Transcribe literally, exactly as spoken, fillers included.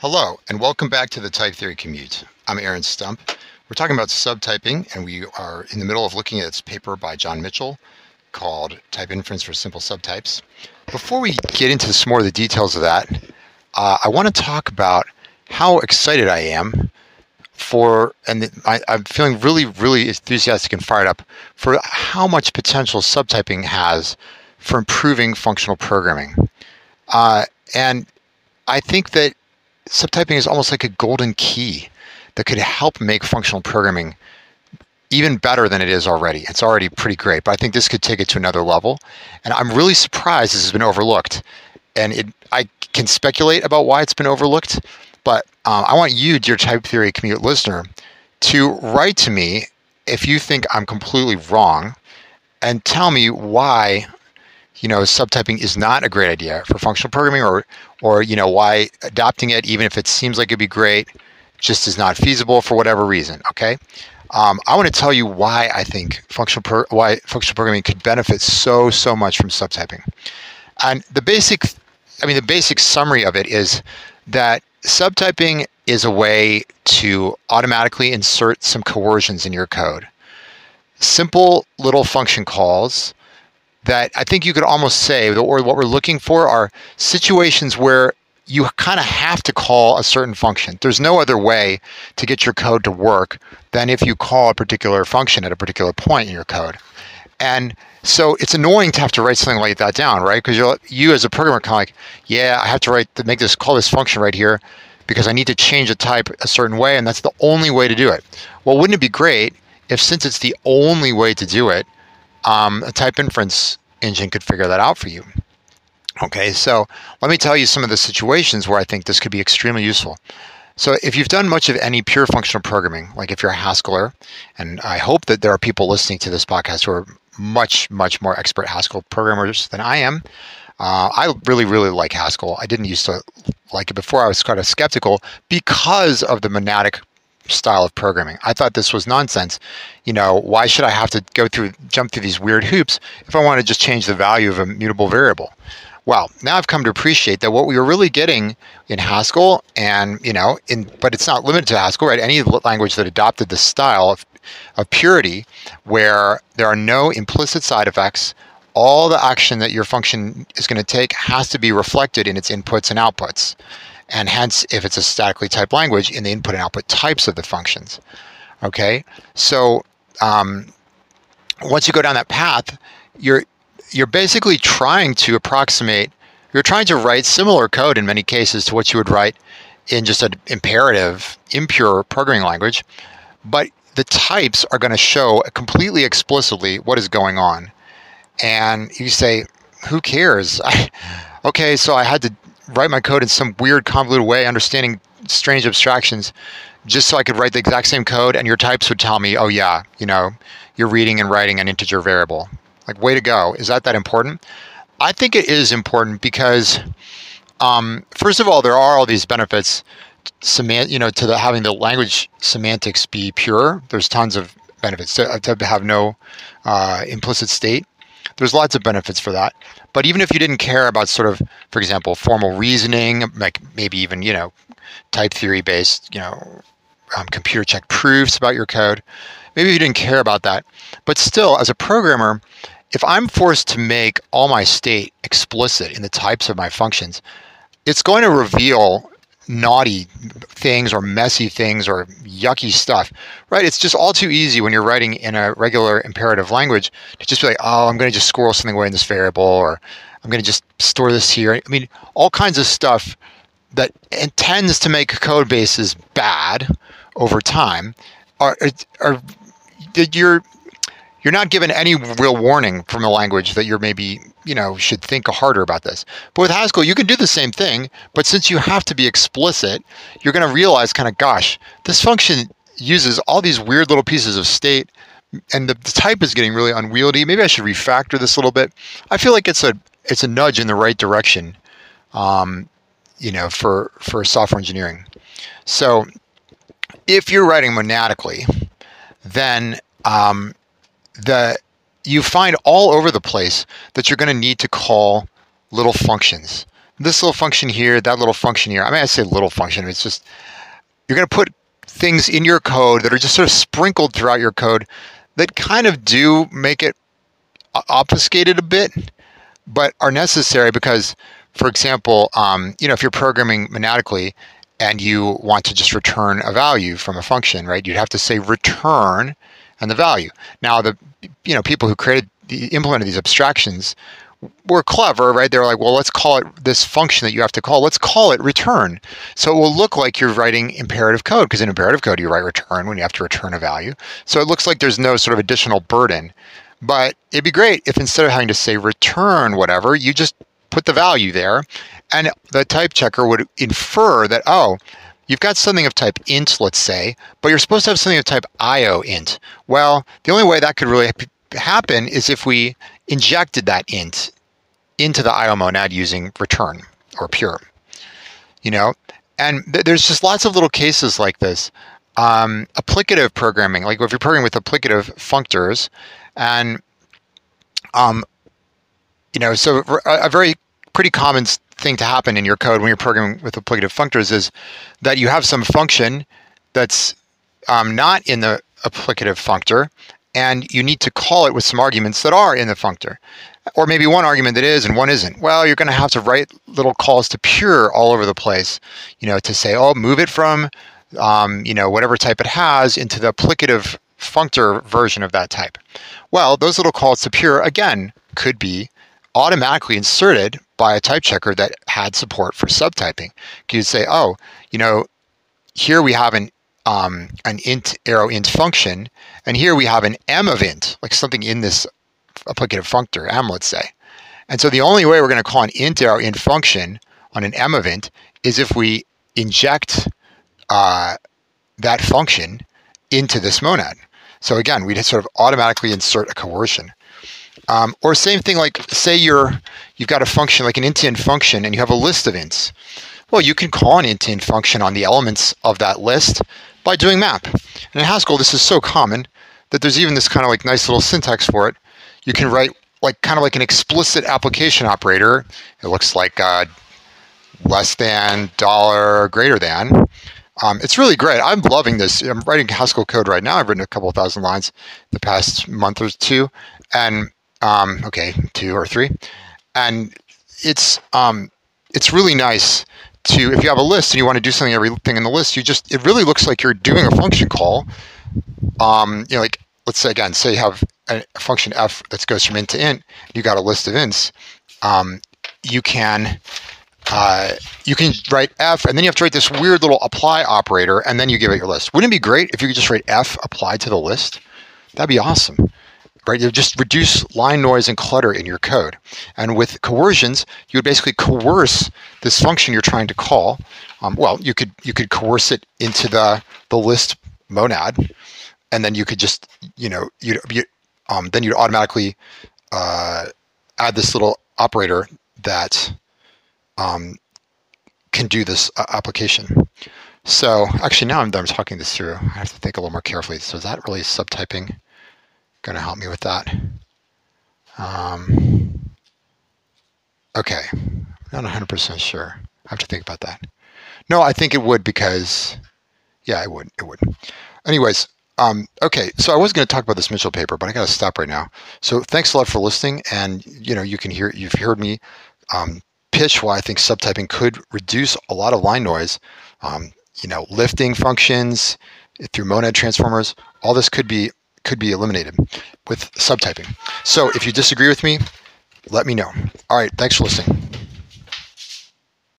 Hello, and welcome back to the Type Theory Commute. I'm Aaron Stump. We're talking about subtyping, and we are in the middle of looking at this paper by John Mitchell called Type Inference for Simple Subtypes. Before we get into some more of the details of that, uh, I want to talk about how excited I am for, and I, I'm feeling really, really enthusiastic and fired up for how much potential subtyping has for improving functional programming. Uh, and I think that subtyping is almost like a golden key that could help make functional programming even better than it is already. It's already pretty great, but I think this could take it to another level. And I'm really surprised this has been overlooked. And it, I can speculate about why it's been overlooked, but um, I want you, dear Type Theory Commute listener, to write to me if you think I'm completely wrong and tell me why you know, subtyping is not a great idea for functional programming, or, or you know, why adopting it, even if it seems like it'd be great, just is not feasible for whatever reason. Okay, um, I want to tell you why I think functional pro- why functional programming could benefit so so much from subtyping. And the basic, I mean, the basic summary of it is that subtyping is a way to automatically insert some coercions in your code. Simple little function calls that I think you could almost say, or what we're looking for are situations where you kind of have to call a certain function. There's no other way to get your code to work than if you call a particular function at a particular point in your code. And so it's annoying to have to write something like that down, right? Because you you as a programmer kind of like, yeah, I have to write to make this call this function right here because I need to change a type a certain way, and that's the only way to do it. Well, wouldn't it be great if, since it's the only way to do it, Um, a type inference engine could figure that out for you. Okay, so let me tell you some of the situations where I think this could be extremely useful. So if you've done much of any pure functional programming, like if you're a Haskeller, and I hope that there are people listening to this podcast who are much, much more expert Haskell programmers than I am. Uh, I really, really like Haskell. I didn't used to like it before. I was kind of skeptical because of the monadic style of programming. I thought this was nonsense. You know, why should I have to go through, jump through these weird hoops if I want to just change the value of a mutable variable? Well, now I've come to appreciate that what we were really getting in Haskell, and you know, in but it's not limited to Haskell, right? Any language that adopted this style of, of purity, where there are no implicit side effects, all the action that your function is going to take has to be reflected in its inputs and outputs. And hence, if it's a statically typed language, in the input and output types of the functions. Okay, so um, once you go down that path, you're you're basically trying to approximate. You're trying to write similar code in many cases to what you would write in just an imperative, impure programming language, but the types are going to show completely explicitly what is going on. And you say, "Who cares?" I, okay, so I had to write my code in some weird convoluted way, understanding strange abstractions, just so I could write the exact same code, and your types would tell me, oh yeah, you know, you're reading and writing an integer variable. Like, way to go. Is that that important? I think it is important because, um, first of all, there are all these benefits, semant- you know, to the, having the language semantics be pure. There's tons of benefits to, to have no uh, implicit state. There's lots of benefits for that. But even if you didn't care about sort of, for example, formal reasoning, like maybe even, you know, type theory based, you know, um, computer check proofs about your code, maybe you didn't care about that. But still, as a programmer, if I'm forced to make all my state explicit in the types of my functions, it's going to reveal naughty things or messy things or yucky stuff, right? It's just all too easy when you're writing in a regular imperative language to just be like, oh, I'm going to just squirrel something away in this variable, or I'm going to just store this here. I mean, all kinds of stuff that intends to make code bases bad over time are, are you're you're not given any real warning from the language that you're maybe, you know, should think harder about this. But with Haskell, you can do the same thing, but since you have to be explicit, you're going to realize kind of, gosh, this function uses all these weird little pieces of state, and the, the type is getting really unwieldy. Maybe I should refactor this a little bit. I feel like it's a it's a nudge in the right direction, um, you know, for, for software engineering. So if you're writing monadically, then um, the you find all over the place that you're going to need to call little functions this little function here, that little function here. I mean, I say little function. It's just, you're going to put things in your code that are just sort of sprinkled throughout your code that kind of do make it obfuscated a bit, but are necessary because, for example, um, you know, if you're programming monadically and you want to just return a value from a function, right, you'd have to say return and the value. Now, the you know people who created, the, implemented these abstractions were clever, right? They were like, well, let's call it this function that you have to call. Let's call it return. So it will look like you're writing imperative code, because in imperative code, you write return when you have to return a value. So it looks like there's no sort of additional burden. But it'd be great if instead of having to say return whatever, you just put the value there, and the type checker would infer that, oh, you've got something of type int, let's say, but you're supposed to have something of type ioint. Well, the only way that could really happen is if we injected that int into the I O monad using return or pure, you know? And th- there's just lots of little cases like this. Um, applicative programming, like if you're programming with applicative functors, and, um, you know, so a, a very pretty common thing to happen in your code when you're programming with applicative functors is that you have some function that's um, not in the applicative functor, and you need to call it with some arguments that are in the functor. Or maybe one argument that is and one isn't. Well, you're going to have to write little calls to pure all over the place, you know, to say, oh, move it from, um, you know, whatever type it has into the applicative functor version of that type. Well, those little calls to pure, again, could be automatically inserted by a type checker that had support for subtyping. You could say, oh, you know, here we have an um, an int arrow int function, and here we have an m of int, like something in this applicative functor, m, let's say. And so the only way we're going to call an int arrow int function on an m of int is if we inject uh, that function into this monad. So again, we'd sort of automatically insert a coercion. Um, or same thing, like say you're you've got a function like an int function and you have a list of ints. Well, you can call an int function on the elements of that list by doing map. And in Haskell, this is so common that there's even this kind of like nice little syntax for it. You can write like kind of like an explicit application operator. It looks like uh, less than, dollar, greater than. Um, it's really great. I'm loving this. I'm writing Haskell code right now. I've written a couple of thousand lines the past month or two, and um, okay, two or three, and it's um, it's really nice to, if you have a list and you want to do something everything in the list, you just, it really looks like you're doing a function call. Um, you know, like let's say again, say you have a, a function f that goes from int to int. You got a list of ints. Um, you can. Uh, you can write f, and then you have to write this weird little apply operator, and then you give it your list. Wouldn't it be great if you could just write f applied to the list? That'd be awesome, right? You just reduce line noise and clutter in your code. And with coercions, you would basically coerce this function you're trying to call. Um, well, you could you could coerce it into the the list monad, and then you could just you know you you um, then you'd automatically uh, add this little operator that. Um, can do this uh, application. So actually now I'm done talking this through. I have to think a little more carefully. So is that really subtyping going to help me with that? Um, okay, not one hundred percent sure. I have to think about that. No, I think it would because, yeah, it would. It would. Anyways, um, okay, so I was going to talk about this Mitchell paper, but I got to stop right now. So thanks a lot for listening. And, you know, you can hear, you've heard me um, pitch why I think subtyping could reduce a lot of line noise. Um, you know, lifting functions through monad transformers, all this could be could be eliminated with subtyping. So if you disagree with me, let me know. All right, thanks for listening.